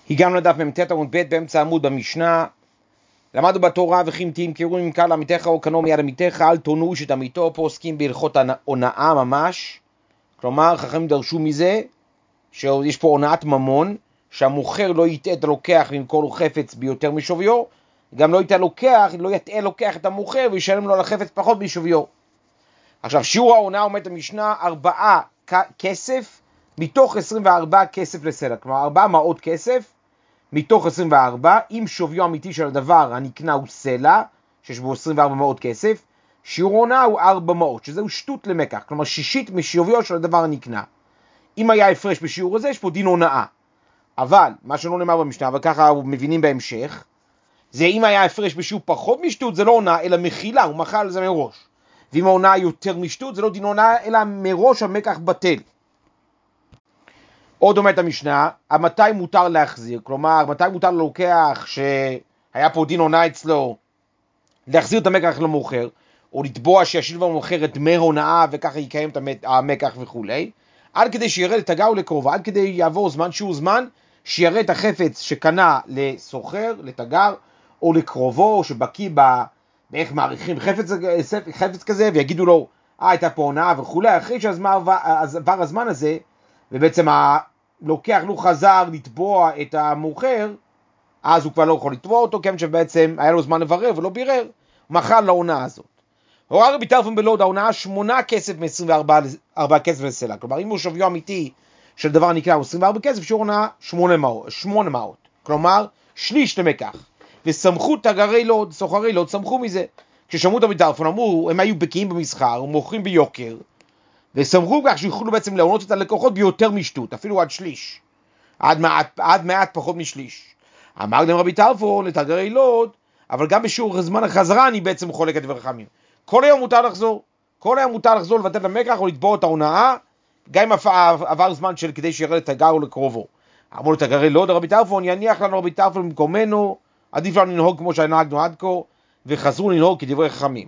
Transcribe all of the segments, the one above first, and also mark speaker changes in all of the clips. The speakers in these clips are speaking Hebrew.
Speaker 1: הגענו לדף מ"ט עמוד ב' באמצע העמוד במשנה. למדנו בתורה וכי אם תמכרו ממכר לעמיתך או קנו מיד עמיתך אל תונו את עמיתו. פה עוסקים בהלכות הונאה ממש, כלומר חכמים דרשו מזה שיש פה הונאת ממון, שהמוכר לא יטעה את הלוקח למכור לו חפץ ביותר משוויו, גם לא יטעה לוקח את המוכר וישלם לו על החפץ פחות משוויו. עכשיו שיעור ההונאה עומד המשנה 4 כסף מתוך 24 כסף לסלע, כלומר 4 מעות כסף מתוך 24, אם שוויו אמיתי של הדבר הנקנה הוא סלע, שיש בו 24 מעות כסף, שיעור הונאה הוא 4 מעות, שזהו שטות למקח, כלומר שישית משוויו של הדבר הנקנה. אם היה הפרש בשיעור הזה, יש פה דין הונאה. אבל, מה שלא נאמר במשנה, אבל ככה מבינים בהמשך, זה אם היה הפרש בשיעור פחות משטות, זה לא הונאה, אלא מחילה, הוא מחל על זה מראש. ואם ההונאה יותר משטות, זה לא דין הונאה, אלא מראש המקח בטל. עוד אומרת המשנה, מתי מותר להחזיר? כלומר, מתי מותר ללוקח שהיה פה דין הונאה אצלו, להחזיר את המקח למוכר, או לתבוע שישיל במוכר את דמי הונאה, וככה יקיים את המקח וכו'. עד כדי שירד את הגר לקרובה, עד כדי יעבור זמן שהוא זמן, שירד את החפץ שקנה לסוחר, לתגר, או לקרובו, או שבקיא באיך מעריכים חפץ כזה, ויגידו לו, הייתה פה הונאה וכו'. אחרי שעבר הזמן הזה, ובעצם לוקח לו חזר לתבוע את המוכר, אז הוא כבר לא יכול לתבוע אותו, כיוון שבעצם היה לו זמן לברר ולא בירר, הוא מחל להונאה הזאת. הוראה רבי טרפון בלוד, ההונאה 8 כסף מ-24 כסף לסלע. כלומר, אם הוא שוויו אמיתי של דבר נקרא הוא 24 כסף, שיעור הונאה 8 מעות. כלומר, שליש למקח. וסמכות תגרי לוד, סוחרי לוד, סמכו מזה. כששמעו את רבי טרפון, אמרו, הם היו בקיאים במסחר, מוכרים ביוקר, וסמכו כך שיוכלו בעצם להונות את הלקוחות ביותר משטות, אפילו עד שליש. עד מעט פחות משליש. אמר להם רבי טרפון לתגרי לוד, אבל גם בשיעור זמן החזרה אני בעצם חולק את דברי חכמים. כל היום מותר לחזור לבטל את המקח או לתבוע את ההונאה, גם אם עבר זמן של כדי שירד את הגר או לקרובו. אמרו לתגרי לוד, רבי טרפון, יניח לנו רבי טרפון במקומנו, עדיף לנו לנהוג כמו שנהגנו עד כה, וחזרו לנהוג כדברי חכמים.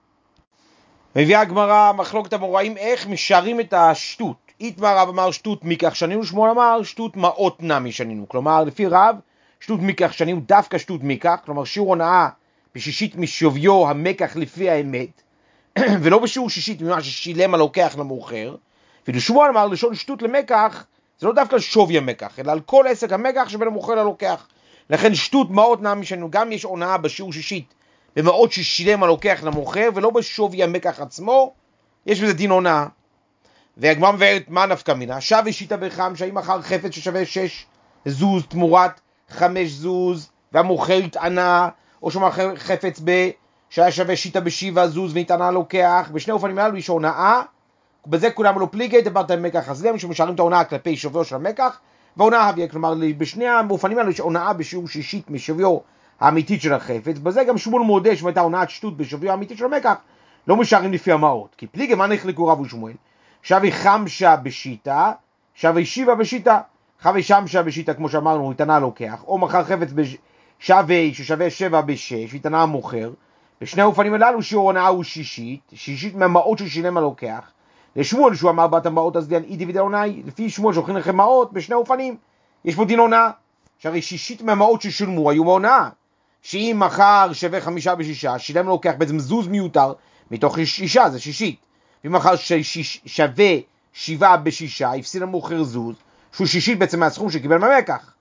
Speaker 1: מביאה הגמרא מחלוקת המוראים איך משערים את השטות. איתמר רב אמר שטות מקח שנינו, שמואל אמר שטות מעות נמי שנינו. כלומר לפי רב שטות מקח שנינו דווקא שטות מקח, כלומר שיעור הונאה בשישית משוויו המקח לפי האמת, ולא בשיעור שישית ממה ששילם הלוקח למוכר. ושמואל אמר לשון שטות למקח זה לא דווקא שווי המקח, אלא על כל עסק המקח שבין המוכר ללוקח. לכן שטות מעות נמי שנינו, גם יש הונאה בשיעור שישית במעות ששילם הלוקח למוכר, ולא בשווי המקח עצמו, יש בזה דין הונאה. והגמרא מבארת מה נפקא מינה, שווה שיטה בחם, שהאם מחר חפץ ששווה 6 זוז תמורת 5 זוז, והמוכר התענה, או שמחר חפץ שהיה שווה שיטה ב7 זוז והתענה לוקח, בשני אופנים האלו יש הונאה, בזה כולם לא פליגי, דברת עם מקח הזלם, שמשארים את ההונאה כלפי שוויו של המקח, והונאה הביא, כלומר בשני האופנים האלו יש הונאה בשיעור שישית משוויו האמיתית של החפץ. בזה גם שמואל מודה שהייתה הונאת שטות בשוויו האמיתית של המקח, לא משארים לפי המעות. כי פליגי, מה נחלקו רב ושמואל? שווה חמשה בשיטה, שווה 7 בשיטה. שווה שמשה בשיטה, כמו שאמרנו, התענה לוקח, או מחר חפץ ששווה 7 ב6, התענה המוכר. בשני האופנים הללו שיעור הונאה הוא שישית מהמעות ששילם הלוקח. לשמואל שהוא אמר בת המעות אז דין אידי ודי הונאה, לפי שמואל שהולכים לכם מעות בשני האופנים, יש פה דין הונאה. שהרי שישית מהמעות ששולמו היו בהונאה. שאם מחר שווה 5 ב6, שילם לוקח בעצם זוז מיותר, מתוך 6 זה שישית. ואם מחר שווה 7 ב6, הפסיד המוכר זוז, שהוא שישית בעצם מהסכום שקיבל מהמקח.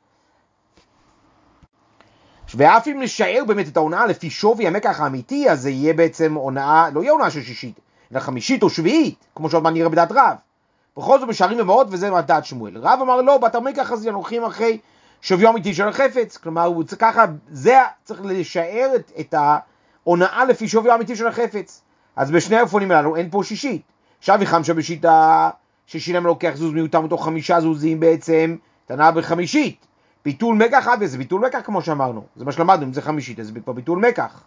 Speaker 1: ואף אם נשאר באמת את ההונאה לפי שווי המקח האמיתי, אז זה יהיה בעצם הונאה, לא יהיה הונאה של שישית, אלא חמישית או שביעית, כמו שעוד מה נראה בדעת רב. בכל זאת משארים במעות, וזה בדעת שמואל. רב אמר לא, בת המקח הזה הולכים אחרי שוויו אמיתי של החפץ, כלומר ככה, זה צריך לשער את ההונאה לפי שוויו אמיתי של החפץ. אז בשני האופנים הללו אין פה שישית. שווה חמשה בשיטה ששילם לוקח זוז מיותר מתוך 5 זוזים בעצם, תנאה בחמישית. ביטול מקח אבי, זה ביטול מקח כמו שאמרנו, זה מה שלמדנו, אם זה חמישית, אז זה כבר ביטול מקח.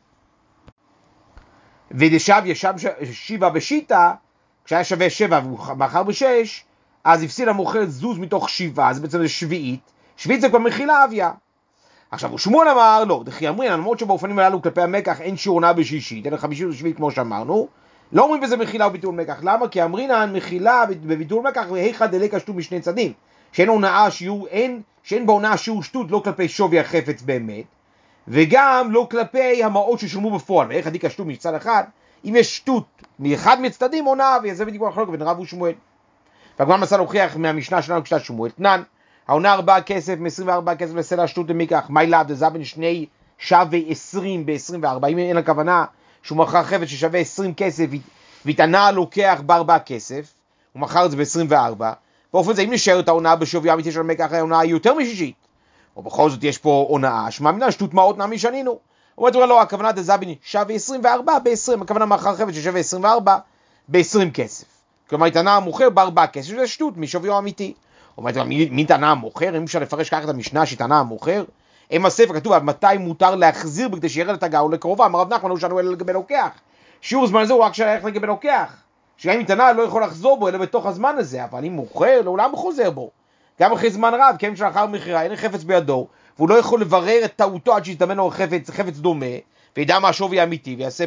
Speaker 1: ודשווה 7 בשיטה, כשהיה שווה 7 והוא מחר ב6, אז הפסיד המוכר זוז מתוך 7, אז בעצם זה שביעית. שביעית זה כבר מחילה אביה. עכשיו, שמואל אמר, לא, דחי אמרין, למרות שבאופנים הללו כלפי המקח אין שיעור הונאה בשישית, אלא חמישית ושביעית כמו שאמרנו, לא אומרים בזה מחילה וביטול מקח. למה? כי אמרינן מחילה בביטול מקח והיכא דליקא שטות משני צדדים. שאין הונאה שאין בהונאה שיעור שטות לא כלפי שווי החפץ באמת, וגם לא כלפי המעות ששולמו בפועל. ואיך עדיק השטות מצד אחד? אם יש שטות מאחד מצדדים הונאה, וזה בדיוק החלוק בין רב ושמואל. והגמרא מנסה להוכיח מהמשנה שלנו כשת שמואל, תנן, ההונאה 4 כסף, מ-24 כסף לסלע שטות למיקח, מי לאו דזבן שני שווה 20 ב-24, אם אין הכוונה שהוא מכר חפץ ששווה 20 כסף, והתענה לוקח ב4 כסף, הוא מכר את זה ב-24, באופן זה אם נשאר את ההונאה בשווי האמיתי של המיקח, ההונאה היא יותר משישית, או בכל זאת יש פה הונאה, שמאמינה שטות מעות נעמי שנינו, אומרת לו, הכוונה דזבן שווה 24 ב-20, הכוונה מכר חפץ ששווה 24 ב-20 כסף. כלומר, התענה המוכר ב4 כסף, שזה שטות משווי האמיתי. אומרת, מי תענה המוכר? אם אפשר לפרש ככה את המשנה שתענה המוכר? אם הספר כתוב על מתי מותר להחזיר בכדי שירד את הגאו לקרובה, אמר רב נחמן הוא שאנו אלא לגבי לוקח. שיעור זמן הזה הוא רק שייך לגבי לוקח. שגם אם תענה לא יכול לחזור בו אלא בתוך הזמן הזה, אבל אם מוכר, לעולם הוא חוזר בו. גם אחרי זמן רב, כי אם שלאחר מכירה, אין חפץ בידו, והוא לא יכול לברר את טעותו עד שיזדמן לו חפץ דומה, וידע מה השווי האמיתי, ויעשה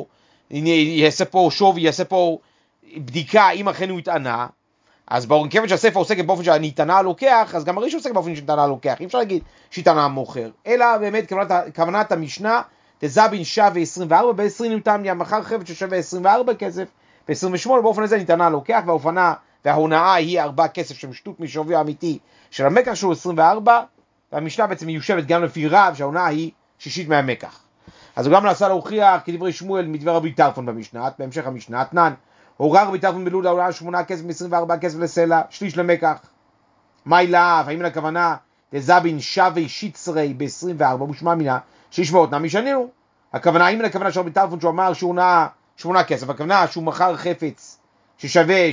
Speaker 1: פה שווי, יעשה פה בדיקה אם אכן הוא התענה, אז ברור, כיוון שהספר עוסק באופן שאני התענה לוקח, אז גם הראשון עוסק באופן שהתענה לוקח, אי אפשר להגיד שהתענה מוכר, אלא באמת כוונת המשנה, דזבין שווה 24, ב-20 ניתן לי המחר חפץ ששווה 24 כסף, ב-28 באופן הזה ניתנה לוקח, וההונאה היא 4 כסף שהם שטות משווי האמיתי של המקח שהוא 24, והמשנה בעצם מיושבת גם לפי רב שההונאה היא שישית מהמקח. אז הוא גם מנסה להוכיח כדברי שמואל מדבר רבי טרפון במשנה, בהמשך המשנה, אתנן, הורא רבי טרפון בלול ההונאה 8 כסף מ-24 כסף לסלע, שליש למקח. מי לאו, האם לכוונה דזבין שווה שיצרי ב-24, מושמע מינה, שליש מאות נעמי שנינו. הכוונה, האם לכוונה של רבי טרפון שהוא אמר שהוא הונאה 8 כסף, הכוונה שהוא מכר חפץ ששווה,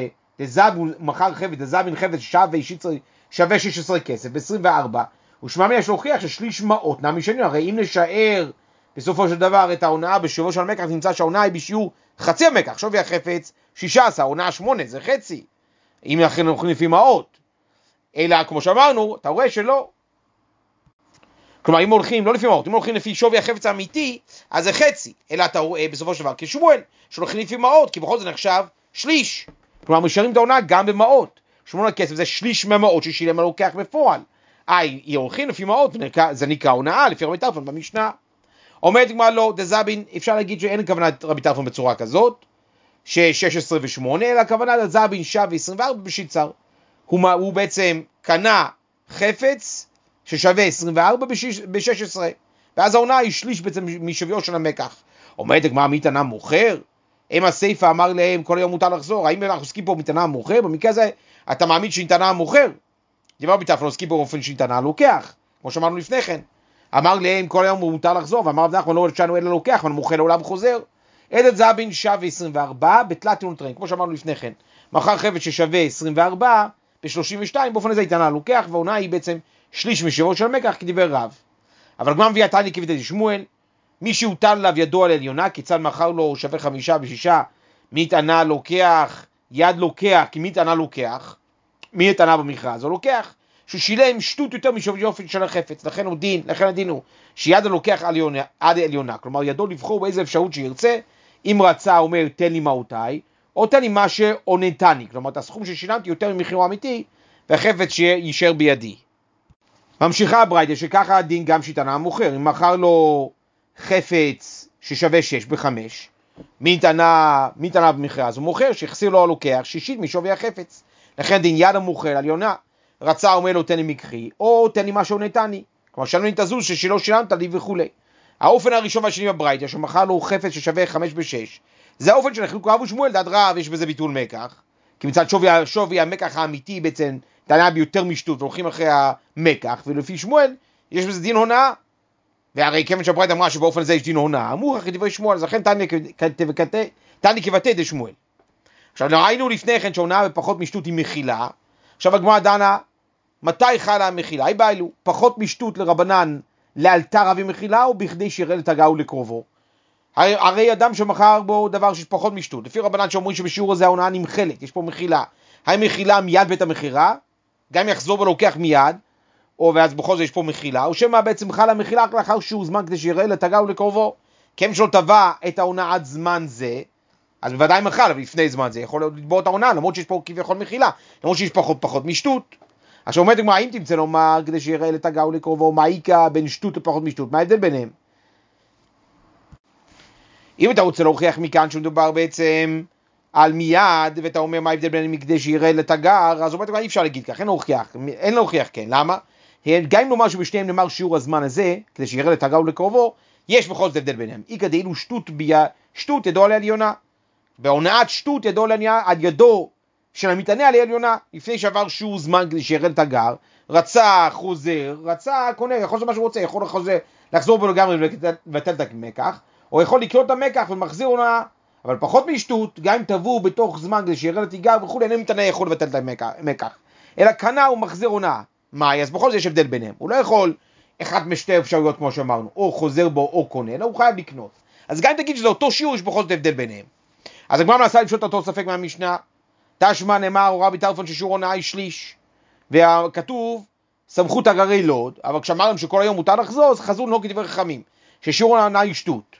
Speaker 1: מכר חפץ, דזבין חפץ שווה 16 כסף ב-24, ושמע מינה יש להוכיח ששליש מאות נעמי שנינו. הרי אם נשאר בסופו של דבר את ההונאה בשווי של המקח, נמצא שההונאה היא בשיעור חצי המקח, שווי החפץ 16, ההונאה 8, זה חצי, אם לכן הולכים לפי מאות, אלא כמו שאמרנו, אתה רואה שלא. כלומר, אם הולכים לא לפי מאות, אם הולכים לפי שווי החפץ האמיתי, אז זה חצי, אלא אתה רואה בסופו של דבר כשמואל, שהולכים לפי מאות, כי בכל זה נחשב שליש. כלומר, משארים את ההונאה גם במאות, 8 כסף זה שליש מהמאות ששילם הלוקח בפועל. היא הולכים לפי מאות, זה נקרא הונאה, לפי רבי טרפון במשנה. אומרת גמרא לא, דזבין, אפשר להגיד שאין כוונת רבי טרפון בצורה כזאת, ש-16 ו-8, אלא הכוונה דזבין שווה 24 בשיצר. הוא בעצם קנה חפץ ששווה 24 ב-16, ואז ההונאה היא שליש בעצם משוויו של המקח. אומרת גמרא מי תענה מוכר? אם הסייפה אמר להם כל היום מותר לחזור, האם אנחנו עוסקים פה מתענה מוכר? במקרה הזה אתה מאמין שהתענה מוכר? דבר רבי טרפון עוסקים פה באופן שהתענה לוקח, כמו שאמרנו לפני כן. אמר להם כל היום הוא מותר לחזור, ואמר רב נחמן לא שאנו אלא לוקח, אבל מוכר לעולם חוזר. אלת זבין שווה 24 בתלת טרן, כמו שאמרנו לפני כן. מכר חפץ ששווה 24 ב-32, באופן הזה התענה לוקח, וההונאה היא בעצם שליש משוויו של המקח כדבר רב. אבל גם מביאה תני כבדי שמואל, מי שהוטל עליו ידו על עליונה, כיצד מכר לו שווה 5 ב-6, מי התענה לוקח, יד לוקח, כי מי התענה לוקח, מי התענה במכרז, הוא לוקח. שהוא שילם שטות יותר משווי אופן של החפץ, לכן הדין הוא שיד הלוקח עד העליונה, כלומר ידו לבחור באיזה אפשרות שירצה, אם רצה אומר תן לי מהותיי, או תן לי מה שעונתני, כלומר את הסכום ששילמתי יותר ממחירו האמיתי, והחפץ שישאר בידי. ממשיכה הברייתא שככה הדין גם שהתענה המוכר, אם מכר לו חפץ ששווה 6 ב-5, מי התענה במכרז, הוא מוכר שהחסיר לו הלוקח שישית משווי החפץ, לכן הדין יד המוכר עליונה, רצה אומר לו תן לי מקחי, או תן לי מה שעונתני, כלומר שלנו לי תזוז שלא שילמת לי וכו'. האופן הראשון והשני בברייתא, שמכר לו חפץ ששווה 5 ב-6, זה האופן של חילוק רב ושמואל, דעת רב יש בזה ביטול מקח, כי מצד שווי המקח האמיתי בעצם טענה ביותר משטות, והולכים אחרי המקח, ולפי שמואל יש בזה דין הונאה, והרי כיוון שהברייתא אמרה שבאופן הזה יש דין הונאה, אמור אחרי דברי שמואל, אז לכן תני כבתי דשמואל. עכשיו ראינו לפני כן שהונאה בפחות משטות היא מחילה, עכשיו הגמרא דנה מתי חלה המחילה? היא באילו פחות משטות לרבנן לאלתר אבי מחילה, או בכדי שירד את הגאו לקרובו? הרי אדם שמכר בו דבר שיש פחות משטות, לפי רבנן שאומרים שבשיעור הזה ההונאה נמחלת, יש פה מחילה. האם מחילה מיד בית המחירה, גם יחזור ולוקח מיד, או ואז בכל זה יש פה מחילה, או שמה בעצם חלה המחילה רק לאחר שהוא זמן כדי שירד את הגאו לקרובו? כי אם שלא טבע את ההונאה עד זמן זה, אז בוודאי מחל, אבל לפני זמן זה יכול לתבוע את ההונאה, למרות שיש פה כביכול מחילה, למרות שיש פחות משטות. עכשיו אומרת הגמרא, אם תמצא לומר, כדי שיראה לתגר ולקרובו, מה איכא בין שטות לפחות משטות? מה ההבדל ביניהם? אם אתה רוצה להוכיח מכאן שמדובר בעצם על מיד, ואתה אומר מה ההבדל ביניהם כדי שיראה לתגר, אז אומרת הגמרא, אי אפשר להגיד כך, אין להוכיח כן, למה? גם אם נאמר שבשניהם נאמר שיעור הזמן הזה, כדי שיראה לתגר ולקרובו, יש בכל זאת הבדל ביניהם. איכא דאילו שטות ידו על העליונה. בהונאת שטות ידו על ידו של המתענה על העליונה, לפני שעבר שיעור זמן כדי שיראה לתגר, רצה חוזר, רצה קונה, יכול לעשות מה שהוא רוצה, יכול לחזור בו לגמרי ולבטל את המקח, או יכול לקלוט את המקח ומחזיר הונאה, אבל פחות משטות, גם אם תבוא בתוך זמן כדי שיראה לתגר וכו', אין המתענה יכול לבטל את המקח, אלא קנה הוא מחזיר הונאה. מה? אז בכל זאת יש הבדל ביניהם, הוא לא יכול אחת משתי אפשרויות כמו שאמרנו, או חוזר בו או קונה, אלא הוא חייב לקנות. אז גם אם תגיד שזה אותו שיעור, יש בכל זאת הבדל ביניהם. אז הגמרא מנסה לפשוט אותו ספק מהמשנה, תשמע נאמר, או רבי טרפון ששיעור הונאה היא שליש, וכתוב סמכות הגרי לוד, אבל כשאמרנו שכל היום מותר לחזור, אז חזרו לא כדברי חכמים, ששיעור הונאה היא שטות.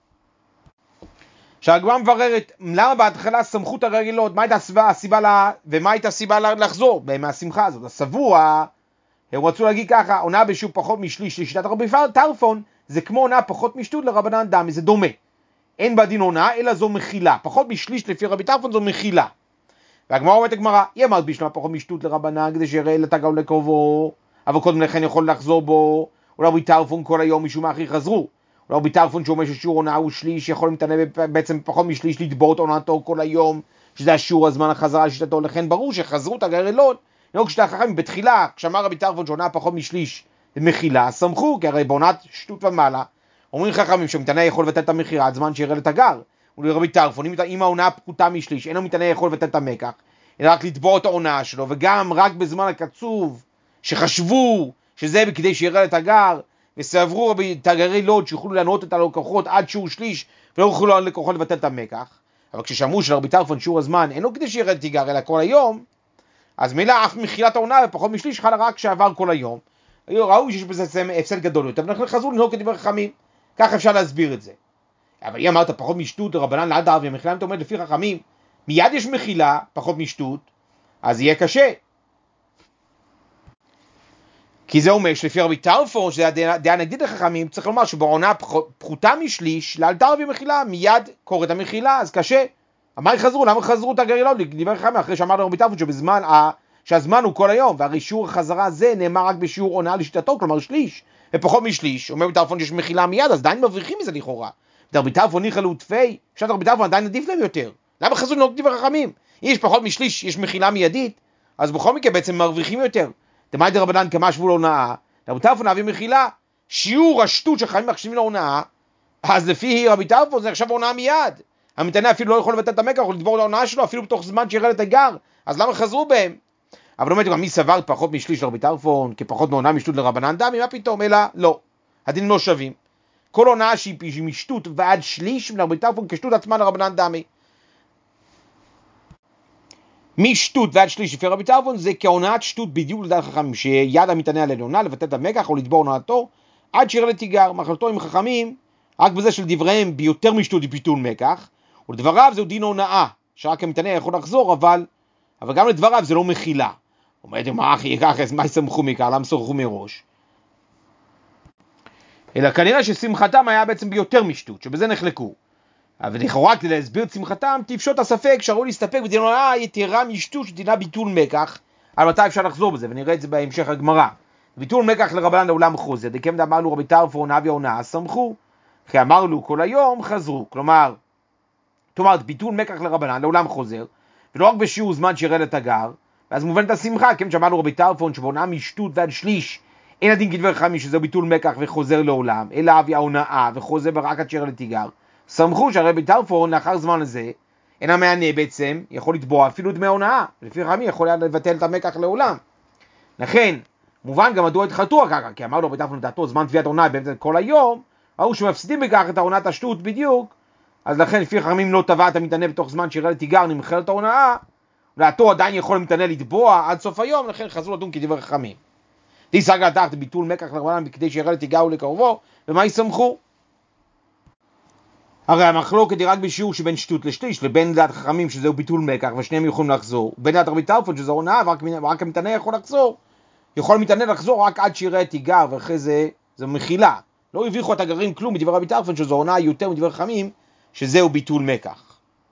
Speaker 1: שהגמרא מבררת, למה בהתחלה סמכות הגרי לוד, מה הייתה הסיבה לה, ומה הייתה הסיבה לחזור, מהשמחה הזאת, הסבוע, הם רצו להגיד ככה, הונאה בשיעור פחות משליש לשיטת רבי טרפון, זה כמו הונאה פחות משטות לרבנן דמי, זה דומה. אין בדין הונאה, אלא זו מחילה, פחות משליש לפי רבי טרפון זו מחילה. והגמרא אומרת הגמרא, היא אמרת בשלמה פחות משטות לרבנן, כדי שיראה לתגר ולקרובו, אבל קודם לכן יכול לחזור בו, אולי רבי טרפון כל היום משום מה אחי חזרו, אולי רבי טרפון שאומר ששיעור הונאה הוא שליש, יכול להתענה בעצם פחות משליש לתבור את הונאתו כל היום, שזה השיעור הזמן החזרה לשיטתו, לכן ברור שחזרו את הגרי לוד, לא כשאתה חכמים בתחילה, כשאמר רבי טרפון שהונאה פחות משליש מחילה, סמכו, כי הרי בעונת שטות ומעלה, אומרים חכמים שמתענה יכול לבטל את המחירה, עד זמן שיראה לתגר. ולרבי טרפון, אם ההונאה פחותה משליש, אין המתענה יכול לבטל את המקח, אלא רק לתבוע את ההונאה שלו, וגם רק בזמן הקצוב, שחשבו שזה כדי שיראה לתגר, וסעברו רבי תגרי לוד, שיוכלו לענות את הלקוחות עד שיעור שליש, ולא יוכלו ללקוחות לבטל את המקח. אבל כששמעו שלרבי טרפון שיעור הזמן, אין לו כדי שיראה לתגר, אלא כל היום, אז מילה אף מחילת ההונאה ופחות משליש חלה רק שעבר כל היום. ראו שיש בזה הפסד גדול יותר, ואנחנו חזרו לנהוג כדברי חכמים. כך אפשר להסביר את זה. אבל אם אמרת פחות משטות רבנן לעד ערבי ומחילה, אם אתה אומר לפי חכמים, מיד יש מחילה, פחות משטות, אז יהיה קשה. כי זה אומר שלפי רבי טרפון, שזה הדעה נגדית לחכמים, צריך לומר שבעונה פחותה משליש, לעד ערבי ומחילה, מיד קוראת המחילה, אז קשה. מה יחזרו? למה חזרו את הגרילות? לדבר חכמים, אחרי שאמר לרבי טרפון שהזמן הוא כל היום, והרי שיעור החזרה הזה נאמר רק בשיעור עונה לשיטתו, כלומר שליש. ופחות משליש, אומר רבי טרפון שיש מחילה מיד, אז עדיין מבריחים מזה לכאורה. רבי טרפון ניחא ותפי, שעת רבי טרפון עדיין עדיף להם יותר. למה חזרו לנהוג דברי חכמים? אם יש פחות משליש, יש מחילה מיידית, אז בכל מקרה בעצם מרוויחים יותר. דמאי דרבנן כמה שבו להונאה, רבי טרפון אביא מחילה, שיעור השטות שחכמים מחשיבים להונאה, אז לפי רבי טרפון זה עכשיו הונאה מיד. המתענה אפילו לא יכול לבטל את המקח, או לדבור להונאה שלו, אפילו בתוך זמן שיראה לתגר, אז למה חזרו בהם? אבל באמת גם מי סבר פחות משליש לרבי טרפון, כפחות מהונאה משטות לרבנן דמי, מה פתאום? אלא לא, הדינים לא שווים. כל הונאה שהיא משטות ועד שליש לרבי טרפון כשטות עצמה לרבנן דמי. משטות ועד שליש לפי רבי טרפון זה כהונאת שטות בדיוק לדעת חכמים, שיד המתענה על עליונה לבטל את המקח או לדבור הונאתו עד שיראה לתיגר. מחלתו עם חכמים רק בזה של דבריהם ביותר משטות ביטול מקח, ולדבריו זהו דין הונאה, שרק המתענה יכול לחזור, אבל גם לדבריו זה לא מחילה. אומרת, מה אחי, מה יסמכו מכך, למה סורחו מראש? אלא כנראה ששמחתם היה בעצם ביותר משטות, שבזה נחלקו. אבל לכאורה כדי להסביר את שמחתם, תפשוט הספק, שראו להסתפק בדין הונאה יתרה משטות שדינה ביטול מקח, על מתי אפשר לחזור בזה, ונראה את זה בהמשך הגמרא. ביטול מקח לרבנן לעולם חוזר, דקם דאמרנו רבי טרפון אבי הונאה, סמכו, כי אמרנו כל היום חזרו, כלומר, ביטול מקח לרבנן לעולם חוזר, ולא רק בשיעור זמן שיראה לתגר, ואז מובנת השמחה, כיוון שאמרנו רבי טרפון שבהונאה משטות ועד שליש, אין הדין כדבר חכמים שזה ביטול מקח וחוזר לעולם, אלא אבי ההונאה וחוזר רק עד שיראה לתיגר. סמכו שהרבי טרפון לאחר זמן הזה, אין המענה בעצם, יכול לתבוע אפילו דמי הונאה, לפי חכמים יכול לבטל את המקח לעולם. לכן, מובן גם מדוע התחלטו ככה, כי אמרנו רבי טרפון לדעתו זמן תביעת הונאה באמצע כל היום, ראו שמפסידים בכך את ההונאת השטות בדיוק, אז לכן לפי חכמים לא תבע את המתענה בתוך זמן שיראה לתיגר נמחל את ההונאה, ולעתו עדיין יכול המתענה לתבוע עד סוף היום, לכן חזרו לדון כדבר חכמים. תיסגר תחת ביטול מקח לרבנן כדי שיראה לתיגר ולקרובו, ומה יסמכו? הרי המחלוקת היא רק בשיעור שבין שטות לשליש, לבין דעת חכמים שזהו ביטול מקח ושניהם יכולים לחזור, ובין דעת רבי טרפון שזו הונאה ורק המתענה יכול לחזור, יכול המתענה לחזור רק עד שיראה תיגר, ואחרי זה, זה מחילה. לא הרוויחו את הגרעין כלום מדבר רבי טרפון, שזו הונאה יותר מדבר חכמים, שזהו ביטול מקח.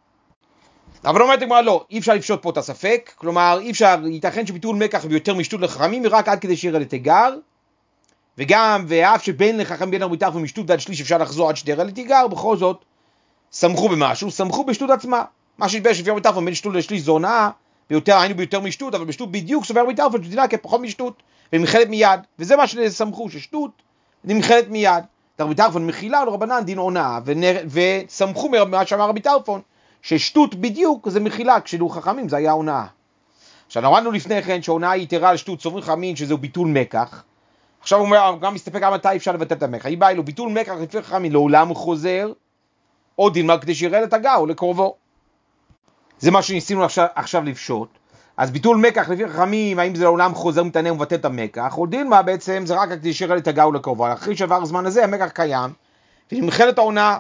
Speaker 1: אבל אומרת הגמרא לא, אי אפשר לפשוט פה את הספק, כלומר אי אפשר, ייתכן שביטול מקח ביותר משטות לחכמים, רק עד כדי שיראה לתיגר, וגם, ואף שבין לחכם בין רבי טרפון משטות עד שליש אפשר לחזור עד שתראה לתיגר, בכל זאת, סמכו במשהו, סמכו בשטות עצמה. מה שהתברר שלפי רבי טרפון בין שטות לשליש זו הונאה, היינו ביותר משטות, אבל בשטות בדיוק סובר רבי טרפון שתדע כפחות משטות, ונמחלת מיד, וזה מה שסמכו, ששטות נמחלת מיד. רבי טרפון מחילה לרבנן דין הונאה, וסמכו ממה שאמר רבי טרפון, ששטות בדיוק זה מחילה, כשלו חכמים זה היה הונאה. עכשיו נראינו לפני כן שההונאה יתרה על שטות, סוברים חכמים שזהו ביטול מקח. עכשיו הוא אומר, גם מסתפק על מתי אפשר לבטל את המקח. היא באה לו, ביטול מקח לפי חכמים לעולם הוא חוזר, או דין כדי שיראה לתגר או לקרובו. זה מה שניסינו עכשיו לפשוט. אז ביטול מקח לפי חכמים, האם זה לעולם חוזר מתענה ומבטל את המקח, או דין מה בעצם זה רק כדי שיראה לתגר או לקרובו. אחרי שעבר הזמן הזה המקח קיים, ונמחלת ההונאה.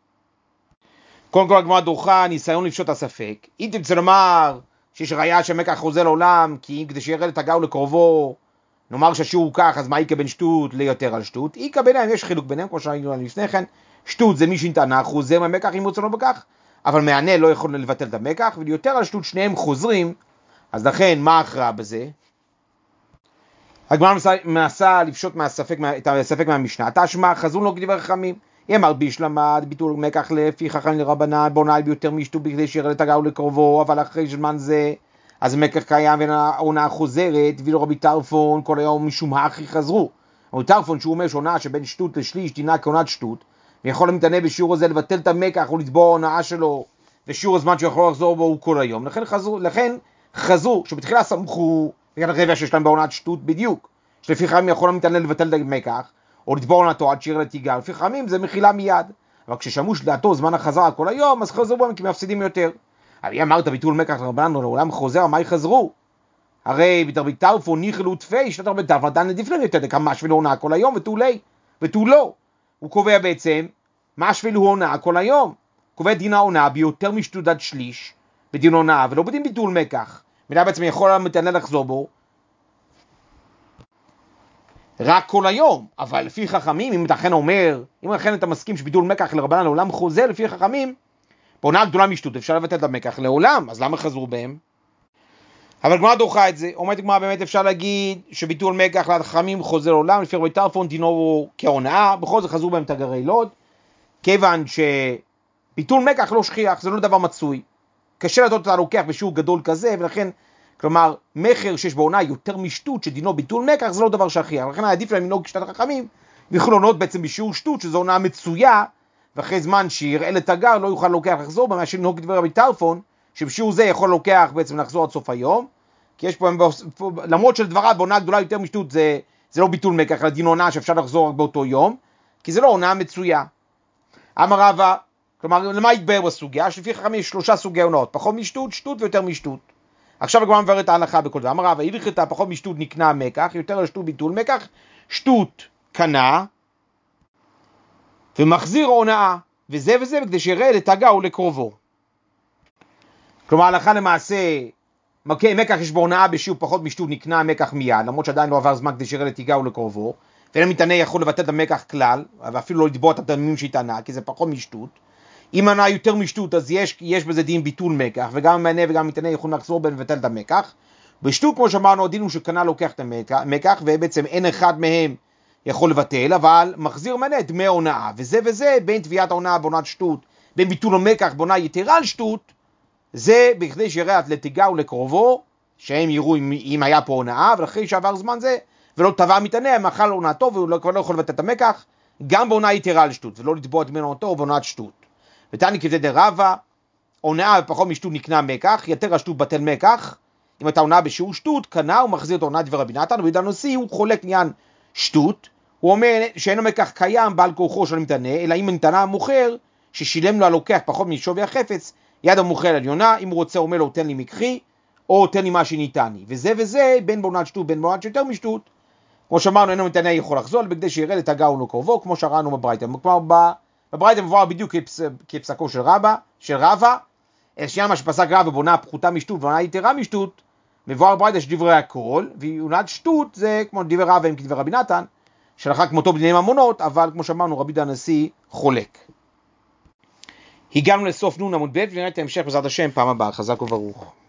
Speaker 1: קודם כל הגמרא דוחה ניסיון לפשוט הספק. אם תרצה לומר שיש ראיה שהמקח חוזר לעולם, כי אם כדי שיראה לתגר או לקרובו, נאמר שהשיעור כך, אז מה איקה בין שטות ליותר על שטות? איקה ביניהם, יש חילוק ביניהם, כמו שראינו לפני כן, שטות זה מי שנתנה, חוזר מהמקח אם רוצה לו בכך, אבל מענה לא יכול לבטל את המקח, וליותר על שטות שניהם חוזרים, אז לכן מה ההכרעה בזה? הגמרא מנסה לפשוט את הספק מהמשנה, תשמע חזון לא כדבר חכמים, אמר ביש למד ביטול מקח לפי חכמים לרבנן, בונה ביותר משטות בכדי שיראה לתגר לקרובו, אבל אחרי זמן זה אז המקח קיים וההונאה חוזרת, ואילו רבי טרפון כל היום משום הכי חזרו. רבי טרפון שהוא אומר שהונאה שבין שטות לשליש דינה כהונאת שטות, ויכול המתענה בשיעור הזה לבטל את המקח או לתבוע ההונאה שלו, ושיעור הזמן שיכול לחזור בו הוא כל היום. לכן חזרו, שבתחילה סמכו בגלל הרבע שיש להם בהונאת שטות בדיוק, שלפי חכמים יכול המתענה לבטל את המקח, או לתבוע הונאתו עד שיראה לתיגר, לפי חכמים זה מחילה מיד. אבל כששמעו שלדעתו זמן החזרה כל היום, אז חזרו בהם כי מפסידים יותר. הרי אמרת ביטול מקח לרבנן לעולם חוזר, מה יחזרו? הרי רבי טרפון ניחלו תפי, שנת רבי טרפון נתן לדיפלם יותר דקה שווה להונאה כל היום ותו לא. הוא קובע בעצם מה שווה להונאה כל היום. קובע דין ההונאה ביותר משטות עד שליש, בדין הונאה ולא בדין ביטול מקח. מילה בעצם יכול המתענה לחזור בו רק כל היום, אבל לפי חכמים, אם אכן אתה מסכים שביטול מקח לרבנן לעולם חוזר, לפי חכמים, בהונאה גדולה משטות, אפשר לבטל את המקח לעולם, אז למה חזרו בהם? אבל גמרא דוחה את זה, אומרת גמרא באמת אפשר להגיד שביטול מקח לחכמים חוזר לעולם, לפי רבי טרפון דינו כהונאה, בכל זאת חזרו בהם תגרי לוד, כיוון שביטול מקח לא שכיח, זה לא דבר מצוי, קשה לתת אותה לוקח בשיעור גדול כזה, ולכן, כלומר, מחר שיש בהונאה יותר משטות שדינו ביטול מקח, זה לא דבר שכיח, לכן עדיף להם לנהוג כשיטת החכמים, ויכולו לענות בעצם בשיעור שטות, שזו הונאה מצויה, ואחרי זמן שיראה לתגר לא יוכל לוקח לחזור בה, מאשר לנהוג דבר רבי טרפון, שבשיעור זה יכול לוקח בעצם לחזור עד סוף היום, כי יש פה, למרות שלדבריו בהונאה גדולה יותר משטות, זה לא ביטול מקח, אלא דין הונאה שאפשר לחזור רק באותו יום, כי זה לא הונאה מצויה. אמר רבא, כלומר, למה יתבהר בסוגיה? שלפי חכמים יש 3 סוגי הונאות, פחות משטות, שטות ויותר משטות. עכשיו הגמרא מבארת ההלכה בכל זה. אמר רבא, הלכתה פחות משטות נקנה מקח, יותר על שטות ביטול מקח, שטות קנה, ומחזיר הונאה, וזה כדי שיראה לתגר ולקרובו. כלומר, הלכה למעשה, מקח יש בהונאה בשיעור פחות משטות נקנה מקח מיד, למרות שעדיין לא עבר זמן כדי שיראה לתגר ולקרובו, ואין המתענה יכול לבטל את המקח כלל, ואפילו לא לתבוע את התמימים שהתענה, כי זה פחות משטות. אם ענה יותר משטות, אז יש בזה דין ביטול מקח, וגם המענה וגם המתענה יכולים לחזור בין לבטל את המקח. בשטות, כמו שאמרנו, הדין הוא שקנה לוקח את המקח, ובעצם אין אחד מהם יכול לבטל, אבל מחזיר מנה דמי הונאה, וזה בין תביעת ההונאה בהונאת שטות, בין ביטול המקח בהונאה יתרה על שטות, זה בכדי שיראה לתגר ולקרובו, שהם יראו אם היה פה הונאה, ואחרי שעבר זמן זה, ולא תבע המתענה, מאכל הונאתו, והוא כבר לא יכול לבטל את המקח, גם בהונאה יתרה על שטות, ולא לתבוע את דמי הונאתו בהונאת שטות. ותעני כבדי דרבה, הונאה בפחות משטות נקנה מקח, יתר השטות בטל מקח, אם אתה הונאה בשיעור שטות, קנה ומחזיר את ההונאה דבר רבי נתן, ובידי הנשיא הוא חולק עניין שטות, הוא אומר שאין המקח קיים בעל כורחו של המתענה, אלא אם נתנה המוכר, ששילם לו הלוקח פחות משווי החפץ, יד המוכר עליונה, אם הוא רוצה אומר לו תן לי מקחי, או תן לי מה שניתני, וזה בין בהונאת שטות, בין בהונאת שיותר משטות, כמו שאמרנו, אין המתענה יכול לחזור, בכדי שיראה לתגר ולקרובו, כמו שראינו בברייתא. בברייתא מבואר בדיוק כפסקו של רבא, שנייה מה שפסק רבא בהונאה פחותה משטות והונאה יתרה משטות, מבואר ברייתא שדברי הכל, ועונד שטות זה כמו דברי רב הם כדברי רבי נתן, שלחק כמותו בדיני ממונות, אבל כמו שאמרנו רבי יהודה הנשיא חולק. הגענו לסוף נון עמוד ב' ונראה את ההמשך בעזרת השם פעם הבאה. חזק וברוך.